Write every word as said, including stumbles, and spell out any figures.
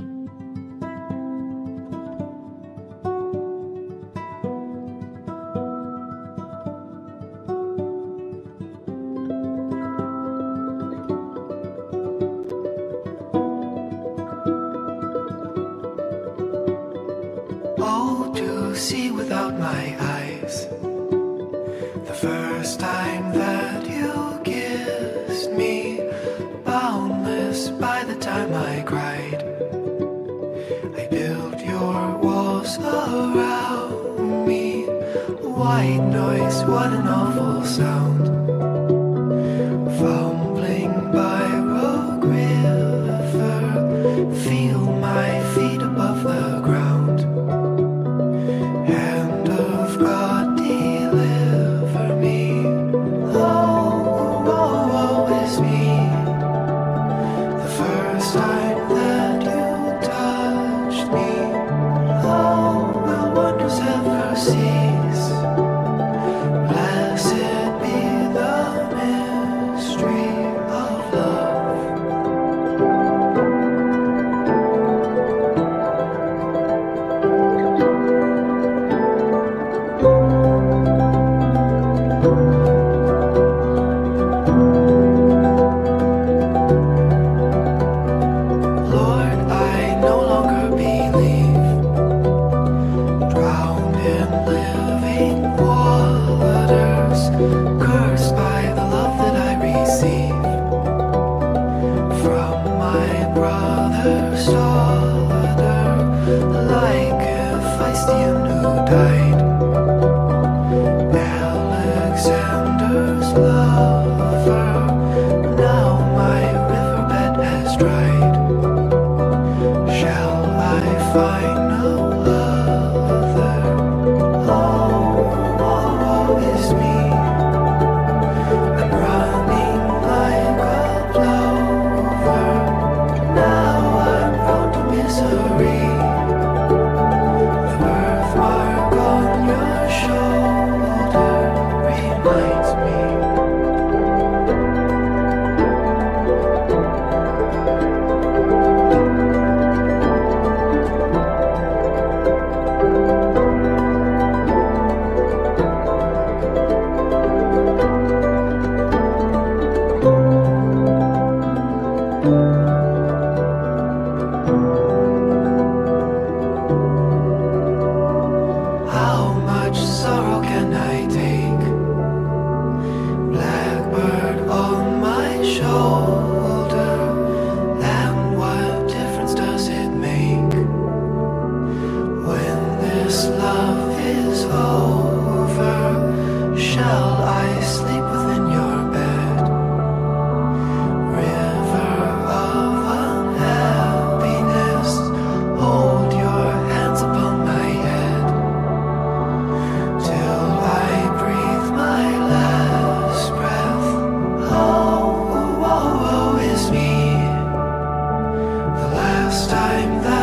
All to see without my eyes. The first time that you kissed me, boundless by the time I cried. I built your walls around me. White noise, what an awful sound. Fumbling by Rogue River, feel my feet above the ground. Hand of God, deliver me. Oh, oh, oh, it's me. The first time that you touched me. Oh, will wonders ever cease? Blessed be the mystery of love. Lord, I no longer believe, drowned in living waters, cursed by the love that I receive from my brother's daughter, like a Philistine who died. Alexander's lover, now my riverbed has dried. Shall I find no other? Oh, oh, oh, it's me. I'm running like a plover. Now I'm prone to misery. The birthmark on your shoulder reminds me. How much sorrow can I take? Blackbird on my shoulder, and what difference does it make? When this love is over, shall I sleep within your bed? River of unhappiness, hold your hands upon my head, till I breathe my last breath. Oh, oh, oh, it's me. The last time that